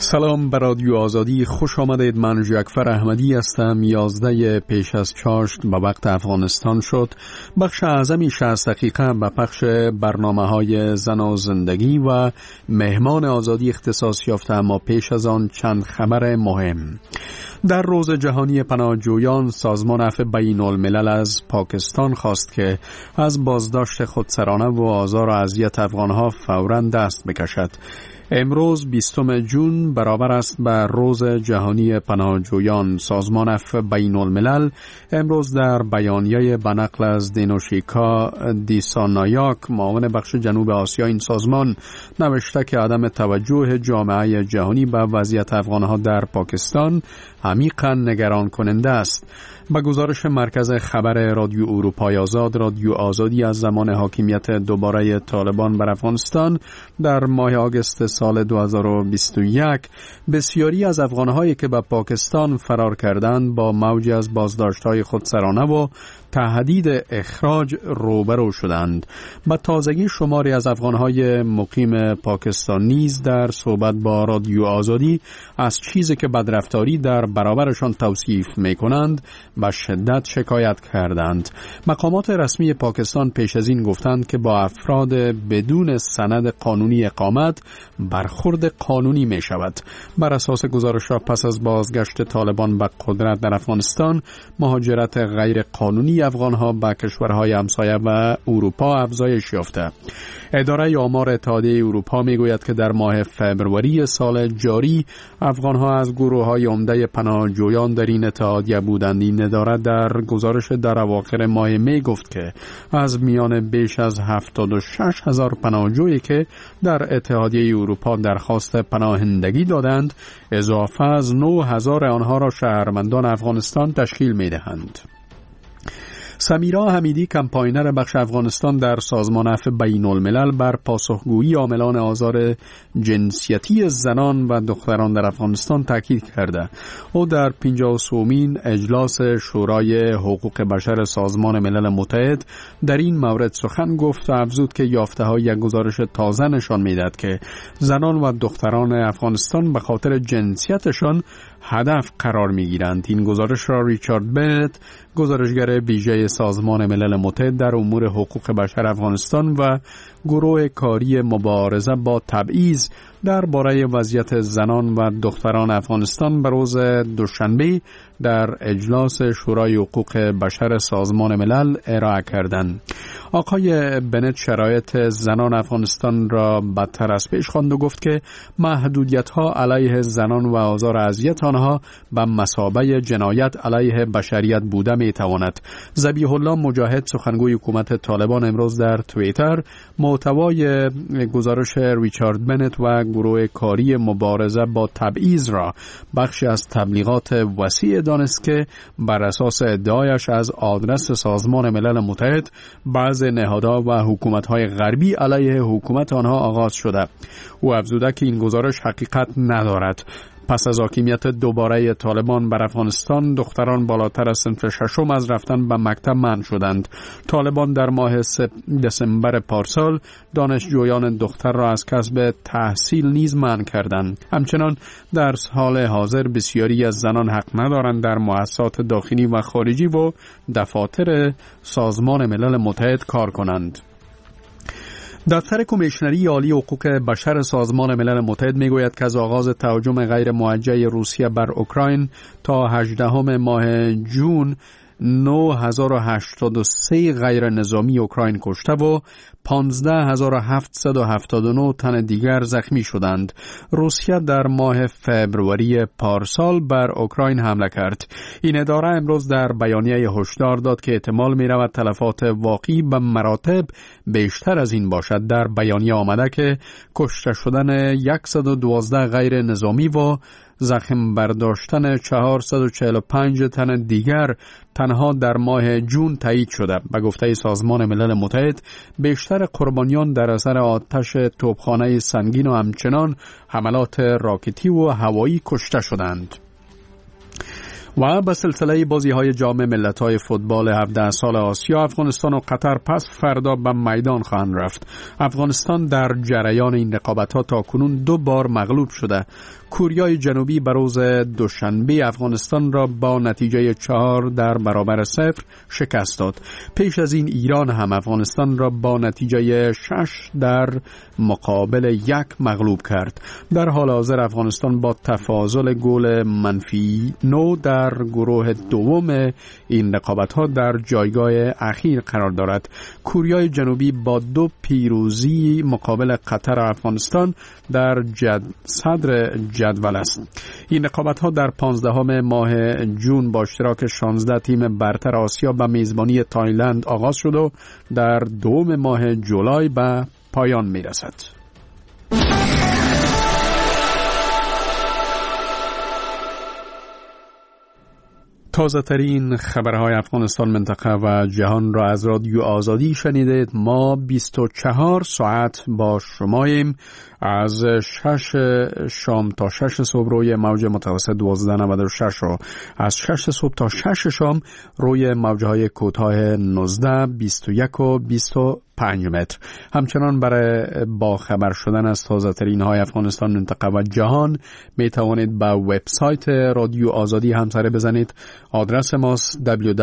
سلام، به رادیو آزادی خوش آمدید. من جعفر احمدی هستم. 11 پیش از چاشت به وقت افغانستان شد. بخش اعظمی 60 دقیقه به پخش برنامه‌های زن و زندگی و مهمان آزادی اختصاص یافته، اما پیش از آن چند خبر مهم. در روز جهانی پناهجویان، سازمان عفو بین الملل از پاکستان خواست که از بازداشت خودسرانه و آزار و اذیت افغانها فوراً دست بکشد. امروز 20 جون برابر است به روز جهانی پناهجویان. سازمان عفو بین الملل امروز در بیانیه به نقل از دینوشیکا دیسانایاک، معاون بخش جنوب آسیا این سازمان، نوشته که عدم توجه جامعه جهانی به وضعیت افغانها در پاکستان عمیقاً نگران کننده است. با گزارش مرکز خبر رادیو اروپای آزاد، رادیو آزادی از زمان حاکمیت دوباره طالبان بر افغانستان در ماه آگوست سال 2021 بسیاری از افغانهایی که به پاکستان فرار کردند با موجی از بازداشت‌های خودسرانه و تهدید اخراج روبرو شدند. با تازگی شماری از افغانهای مقیم پاکستان نیز در صحبت با رادیو آزادی از چیزی که بدرفتاری در برابرشان توصیف می‌کنند به شدت شکایت کردند. مقامات رسمی پاکستان پیش از این گفتند که با افراد بدون سند قانونی اقامت برخورد قانونی می شود. بر اساس گزارش‌ها پس از بازگشت طالبان به قدرت در افغانستان، مهاجرت غیر قانونی افغانها به کشورهای همسایه و اروپا افزایش یافته. اداره آمار اتحادیه اروپا میگوید که در ماه فوریه سال جاری افغانها از گروه‌های عمده پناهجویان در این اتحادیه بودند. این اداره در گزارش در اواخر ماه می گفت که از میان بیش از 76,000 پناهجویی که در اتحادیه اروپا درخواست پناهندگی دادند، اضافه از 9,000 آنها را شهروندان افغانستان تشکیل می‌دهند. سمیرا حمیدی، کمپاینر بخش افغانستان در سازمان عفو بین الملل، بر پاسخگویی عاملان آزار جنسیتی زنان و دختران در افغانستان تاکید کرده. او در 53مین اجلاس شورای حقوق بشر سازمان ملل متحد در این مورد سخن گفت و افزود که یافته‌های یک گزارش تازه نشان می‌دهد که زنان و دختران افغانستان به خاطر جنسیتشان هدف قرار می‌گیرند. این گزارش را ریچارد بنت، گزارشگر ویژه سازمان ملل متحد در امور حقوق بشر افغانستان و گروه کاری مبارزه با تبعیض درباره وضعیت زنان و دختران افغانستان به روز دوشنبه در اجلاس شورای حقوق بشر سازمان ملل ارائه کردند. آقای بنت شرایط زنان افغانستان را بدتر از پیش خواند و گفت که محدودیت‌ها علیه زنان و آزار و اذیت آنها به مثابه جنایت علیه بشریت بوده می‌تواند. ذبیح الله مجاهد، سخنگوی حکومت طالبان، امروز در توییتر محتوای گزارش ریچارد بنت و گروه کاری مبارزه با تبعیض را بخشی از تبلیغات وسیع دانست که بر اساس ادعایش از آدرس سازمان ملل متحد بعض نهادها و حکومت‌های غربی علیه حکومت آنها آغاز شده. او افزوده که این گزارش حقیقت ندارد. پس از حاکمیت دوباره طالبان بر افغانستان، دختران بالاتر از صنف ششم از رفتن به مکتب منع شدند. طالبان در ماه دسامبر پارسال دانشجویان دختر را از کسب تحصیل نیز منع کردند. همچنان در حال حاضر بسیاری از زنان حق ندارند در مؤسسات داخلی و خارجی و دفاتر سازمان ملل متحد کار کنند. دفتر کمیشنری عالی حقوق بشر سازمان ملل متحد میگوید که از آغاز تهاجم غیر موجه روسیه بر اوکراین تا 18 ماه جون 9083 غیر نظامی اوکراین کشته و 15779 تن دیگر زخمی شدند. روسیه در ماه فوریه پارسال بر اوکراین حمله کرد. این اداره امروز در بیانیه هشدار داد که احتمال می رود تلفات واقعی به مراتب بیشتر از این باشد. در بیانیه آمده که کشته شدن 112 غیر نظامی و زخم برداشتن 445 تن دیگر تنها در ماه جون تایید شده. به گفته سازمان ملل متحد، بیشتر قربانیان در اثر آتش توپخانه سنگین و همچنان حملات راکتی و هوایی کشته شدند. و به سلسله بازی‌های جام ملت‌های فوتبال 17 سال آسیا، افغانستان و قطر پس فردا به میدان خواهند رفت. افغانستان در جریان این رقابت‌ها تاکنون 2 بار مغلوب شده. کوریای جنوبی به روز دوشنبه افغانستان را با نتیجه 4-0 شکست داد. پیش از این ایران هم افغانستان را با نتیجه 6-1 مغلوب کرد. در حال حاضر افغانستان با تفاضل گل -9 در گروه دوم این رقابت‌ها در جایگاه اخیر قرار دارد. کوریای جنوبی با 2 پیروزی مقابل قطر و افغانستان در صدر جدول است. این رقابت‌ها در 15 ماه جون با اشتراک 16 تیم برتر آسیا به میزبانی تایلند آغاز شد و در 2 ماه جولای به پایان می‌رسد. تازه ترین خبرهای افغانستان، منطقه و جهان را از رادیو آزادی شنیدید. ما 24 ساعت با شماییم، از 6 شام تا 6 صبح روی موج متوسط 1296 و از 6 صبح تا 6 شام روی موجهای کوتاه 19، 21 و 25 متر. همچنان برای با خبر شدن از تازه ترین های افغانستان، منطقه و جهان می توانید به وبسایت رادیو آزادی هم سر بزنید. آدرس ماست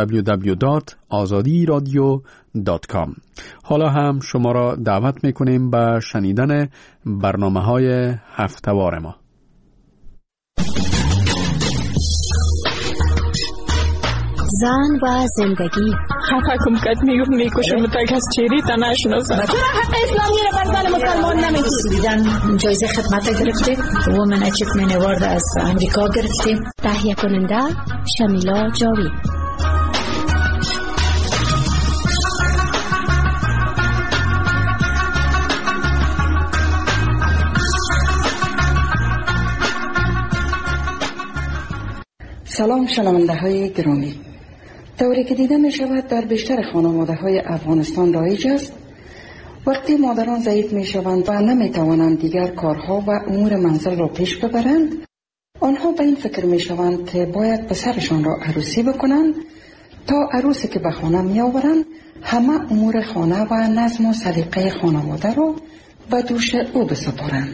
www.azadiradio.com. حالا هم شما را دعوت میکنیم به شنیدن برنامه های هفته‌وار ما. زن و زندگی. حکم کد میکشم تا کس چیری تا نشناسم. چرا حق اسلامی را بر زن مسلمان نمیدید؟ جایزه خدمت گرفتیم. وومن اچیومنت اوارد از امریکا گرفتیم. تهیه کننده شمیلا جاوید. سلام شنونده های گرامی. طوری که دیده می شود در بیشتر خانواده های افغانستان رایج است وقتی مادران ضعیف می شوند و نمی توانند دیگر کارها و امور منزل را پیش ببرند، آنها به این فکر می شوند که باید پسرشان را عروسی بکنند تا عروسی که به خانه می آورند همه امور خانه و نظم و سلیقه خانواده را به دوش او بسپارند.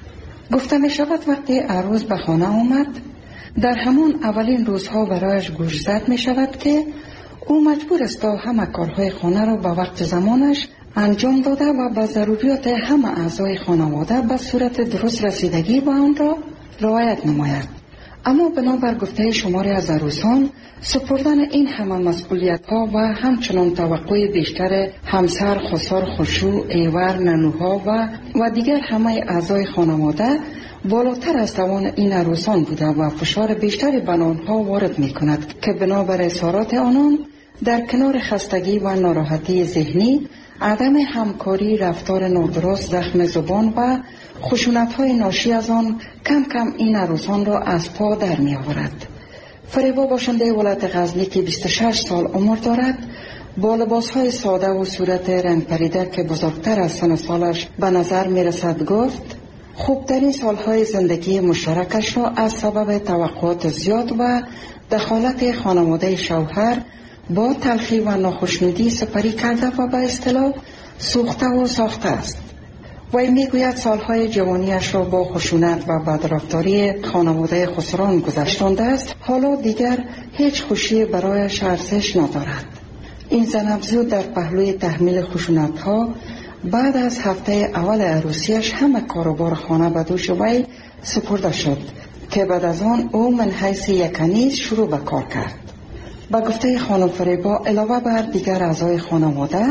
گفته می شود وقتی عروس به خانه آمد، در همون اولین روزها برایش گوشزد می شود که او مجبور است تا همه کارهای خانه را به وقت زمانش انجام داده و به ضروریات همه اعضای خانواده به صورت درست رسیدگی به آن را رعایت نماید. اما بنابر گفته شماری از عروسان، سپردن این همه مسئولیت ها و همچنان توقع بیشتر همسر، خسر، خشوع، ایور، ننوها و دیگر همه اعضای خانواده بالاتر از توان این عروسان بوده و فشار بیشتری بر آنها وارد می کند که بنابر اظهارات آنان در کنار خستگی و ناراحتی ذهنی، عدم همکاری، رفتار نادرست، زخم زبان و خشونت‌های ناشی از آن کم کم این عروسان را از پا در می آورد. فریبا باشنده ولایت غزنی که 26 سال عمر دارد، با لباس‌های ساده و صورت رنگ پریده که بزرگتر از سن سالش به نظر می رسد گفت خوبترین سالهای زندگی مشترکش را از سبب توقعات زیاد و دخالت خانواده شوهر با تلخی و ناخشنودی سپری کرده و به اصطلاح سوخته و ساخته است. وی میگوید سالهای جوانیش را با خشونت و بدرفتاری خانواده خسران گذشتانده است. حالا دیگر هیچ خوشی برایش ارزش ندارد. این زن افزود در پهلوی تحمیل خشونت‌ها بعد از هفته اول عروسیش همه کاروبار خانه به دوش وی سپرده شد که بعد از آن او من حیث یک کنیز شروع به کار کرد. با گفته خانم فریبا علاوه بر دیگر اعضای خانواده،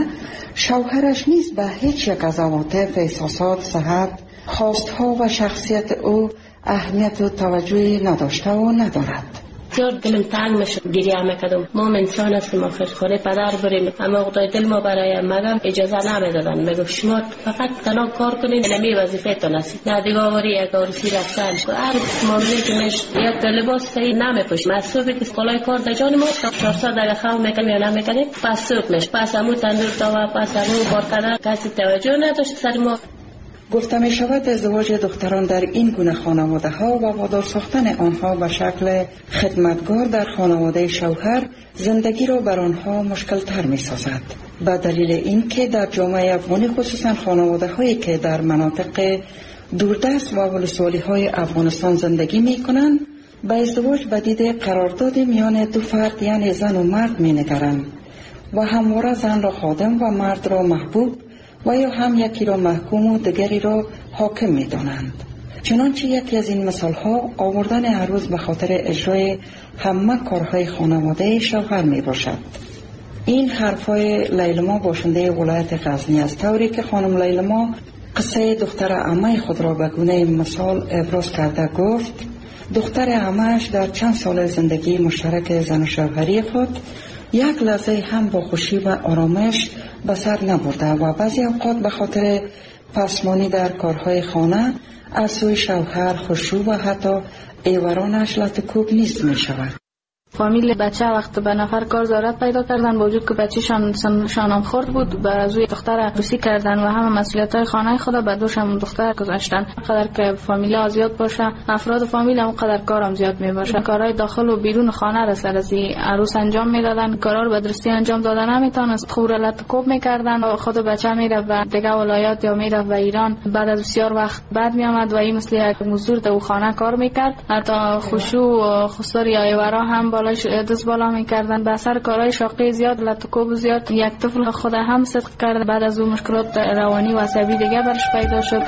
شوهرش نیز به هیچ یک از عواطف، احساسات، صحت، خواستها و شخصیت او اهمیت و توجهی نداشته و ندارد. بسیار دلم تنگ میشه، گریه میکردم. ما انسان هستیم، آخر خانه پدر بریم، اما خدای دل ما برای مگم اجازه نمیدادن. میگفت شما فقط تنها کار کنید، نمی وظیفتون است. نه دیگه آوری یک عروسی رفتن هر معامله که میش یک لباس صحیح نمیپوش. مسئولی که کالای کار در جان ما 400 دقیقه خو میکنیم یا نمیکنیم، پس سوق میش، پس همون تندور تا و پس همون کار کردن کسی توجه نداشت سر ما. گفته می شود ازدواج دختران در این گونه خانواده ها و وادار ساختن آنها به شکل خدمتگار در خانواده شوهر زندگی را بر آنها مشکل تر می سازد. به دلیل این که در جامعه افغانی خصوصا خانواده هایی که در مناطق دوردست و ولسوالی های افغانستان زندگی می کنند به ازدواج بدید قرارداد میان دو فرد یعنی زن و مرد می نگرند و همواره زن را خادم و مرد را محبوب و یا هم یکی را محکوم و دیگری را حاکم می دانند. چنانچه یکی از این مثال ها آوردن عروس به خاطر اجرای همه کارهای خانواده شوهر می باشد. این حرفای لیلما باشنده ولایت غزنی است، طوری که خانم لیلما قصه دختر عمه خود را به گونه مثال ابراز کرده گفت دختر عمه‌اش در چند سال زندگی مشترک زن و شوهری خود یک لحظه هم با خوشی و آرامش به سر نبرده و بعضی اوقات به خاطر پسمانی در کارهای خانه از سوی شوهر خشوع و حتی ایورانش لطکوب نیست می شود. فامیل بچه وقت به نفر کار ضرورت پیدا کردن با وجود که بچه‌شان شانم خورد بود بر از روی دختر عروسی کردن و همه مسئولیت‌های خانه خود به دوش هم دختر گذاشتن. قدر که فامیل زیاد باشه افراد فامیل هم قدر کارم زیاد میباشه. کارهای داخل و بیرون خانه را سر از عروس انجام میدادن، کارا رو به درستی انجام دادن نمیتونست، خورالت کوب میکردن و خود بچه میره و دیگه ولایات یا میره و ایران بعد از بسیار وقت بعد میآمد و این مثل یک مزدور در خانه کار میکرد. حتی خشوع و خسار یا ایورا هم بالاش دست بالا میکردن. به اثر کارهای شاقی زیاد لطکوب زیاد یک طفل خود هم صدق کرد. بعد از اون مشکلات روانی و عصبی دیگه برش پیدا شد.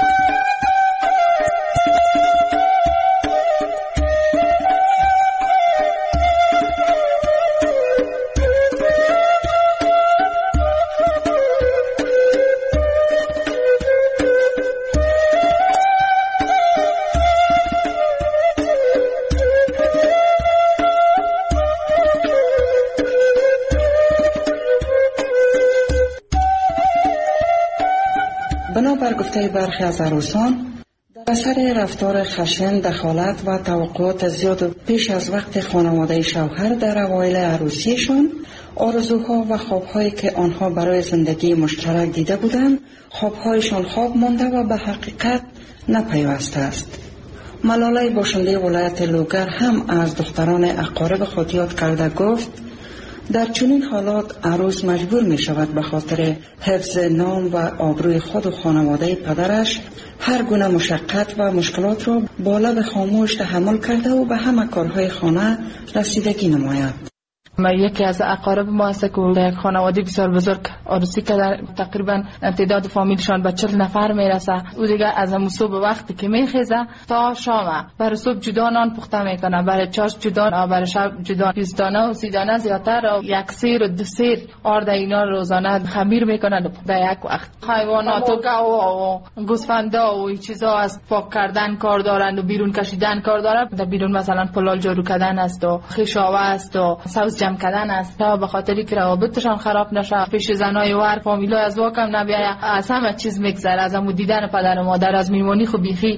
بنابر گفته برخی از عروسان در اثر رفتار خشن، دخالت و توقعات زیاد پیش از وقت خانواده شوهر در اوایل عروسیشان آرزوها و خوابهایی که آنها برای زندگی مشترک دیده بودند خوابهایشان خواب مانده و به حقیقت نپیوسته است. ملاله باشنده ولایت لوگر هم از دختران اقارب خود یاد کرده گفت در چنین حالات عروس مجبور می شود به خاطر حفظ نام و آبروی خود و خانواده پدرش هر گونه مشقت و مشکلات را با لب خاموش تحمل کرده و به همه کارهای خانه رسیدگی نماید. ما یکی از اقارب ما است که یک خانواده بسیار بزرگ عروسی کرده، تقریبا تعداد فامیلشان به 40 نفر میرسه. او دیگه از همون صبح وقتی که میخیزه تا شام برای صبح جدا نان پخته میکنه، برای چاش جدا، برای شب جدا، 20 دانه و 30 دانه زیادتر و یک سیر و دو سیر آرد اینا روزانه خمیر میکنن در یک وقت. حیوانات و گاو و گوسفندا و این چیزا از پاک کردن کار دارن و بیرون کشیدن کار دارن. در بیرون مثلا پلال جارو کردن است و خشاوه است و سبز جمع کردن است تا به خاطری که روابطشان خراب نشه، پیش زنای وار فامیلای از واکم نبیاید، از همه چیز میگذره، از همون دیدن پدر و مادر، از میمونی خو بیخی.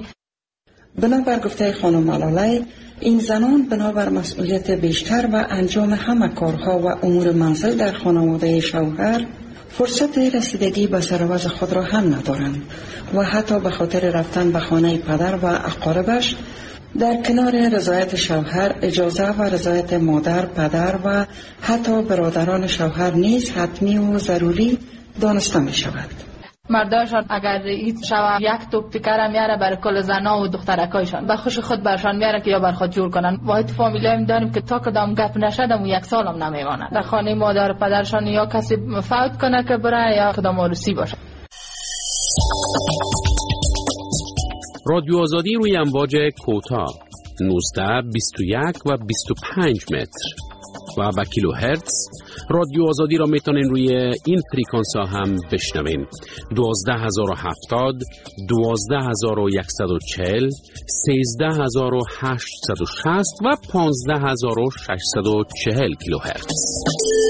بنابر گفته خانم ملاله این زنان بنابر مسئولیت بیشتر و انجام همه کارها و امور منزل در خانواده شوهر فرصت رسیدگی به سروز خود را هم ندارند و حتی به خاطر رفتن به خانه پدر و اقاربش در کنار رضایت شوهر اجازه و رضایت مادر، پدر و حتی برادران شوهر نیز حتمی و ضروری دانسته می شود. مرداشان اگر این شوه یک توپ تیکر میاره برای کل زنا و دخترکایشان به خوش خود برشان میاره که یا بر خود جور کنن. واحد فامیلی داریم که تا کدام گپ نشد و یک سال هم نمیمانه در خانه مادر پدرشان، یا کسی فوت کنه که بره یا کدام عروسی باشه. رادیو آزادی روی امواج کوتاه 19، 21 و 25 متر و با کیلو هرتز. رادیو آزادی را میتونین روی این فریکانس ها هم بشنوین: 12070، 12140، 13860 و 15640 کیلو هرتز.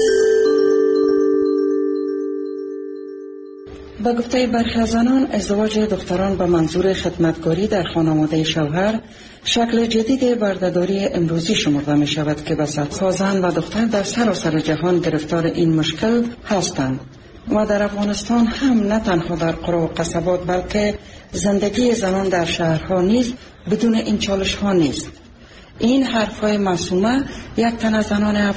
با گفته برخی از آنان ازدواج دختران به منظور خدمتگاری در خانواده شوهر شکل جدید بردهداری امروزی شمرده می شود که به صدها زن و دختر در سراسر جهان گرفتار این مشکل هستند و در افغانستان هم نه تنها در قرى و قصبات بلکه زندگی زنان در شهرها نیز بدون این چالش ها نیست. این حرفهای معصومه یک تن از زنان